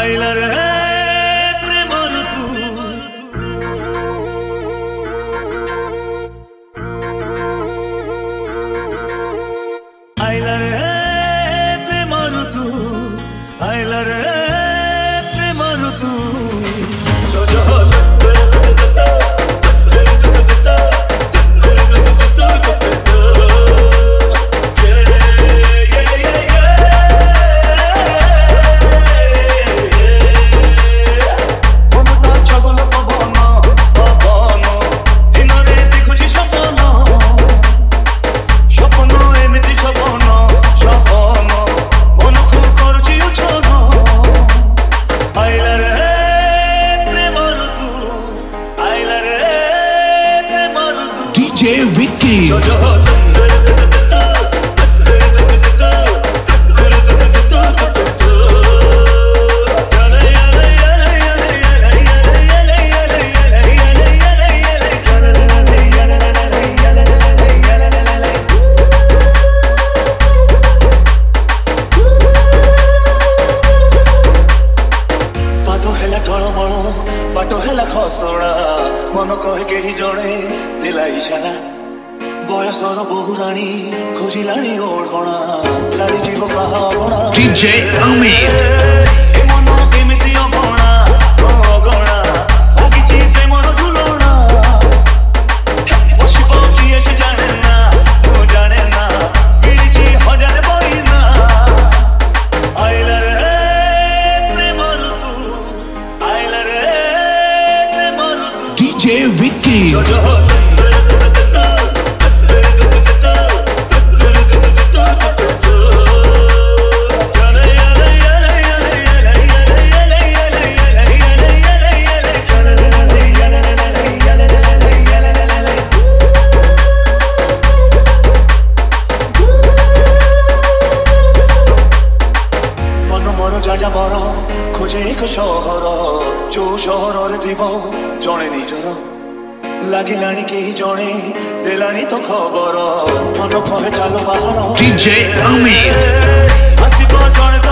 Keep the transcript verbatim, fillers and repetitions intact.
आइला रे प्रेम ऋतु आइला रे प्रेम ऋतु आइला रे प्रेम ऋतु D J Vicky. बाटो है खसड़ा मन कह के ही जड़े दिला इशारा बयसर बहुराणी खोजिलाणी ओढ़णा चाली जीव कहा अगणा D J Amit. ए मन केमिति अगणा अगणा लागिछि प्रेमर झुलणा बसिब किए से जाने ना मु जाने ना मिलिछि हजार बहिना आइला रे प्रेम ऋतु आइला रे प्रेम ऋतु D J Vicky. राजा बर खोजे एक सहर जो सहर जड़े निजर लगिलाणी कहीं जड़े देलानी तो खबर मन कहे चलो बाहर D J Amit. आसिब जड़े